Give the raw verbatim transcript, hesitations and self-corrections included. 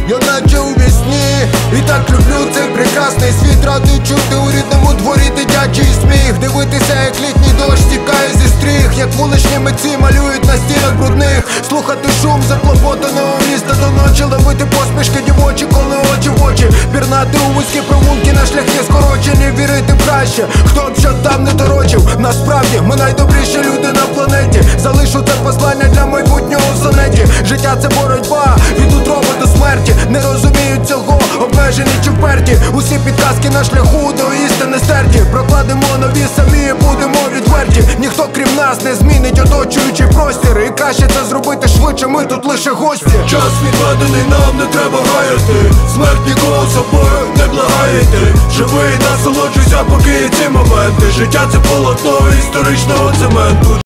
я наче у вісні. І так люблю цей прекрасний світ, радий чути у рідному дворі дитячий сміх. Дивитися, як літній дощ стікає зі стріх, як вуличні митці малюють на стінах брудних. Слухати шум заклопотаного міста до ночі, ловити посмішки дівочі, коли очі в очі. Пірнати у вузькі провулки, на шляхи скорочені, вірити в краще, хто б що там не торочив. Насправді ми найдобріші люди на планеті. Залишу це послання для майбутнього в сонеті. Життя це боротьба від утроби до смерті. Не розуміють цього, обмежені чи вперті. Усі підказки на шляху до істини стерті. Прокладемо нові самі, будемо відверті. Ніхто крім нас не змінить оточуючий простір. І краще це зробити швидше, ми тут лише гості. Час відведений нам, не треба гаяти. Смерть нікого собою не благаєте. Живи і насолоджуйся, поки є ці моменти. Життя це полотно історичного цементу.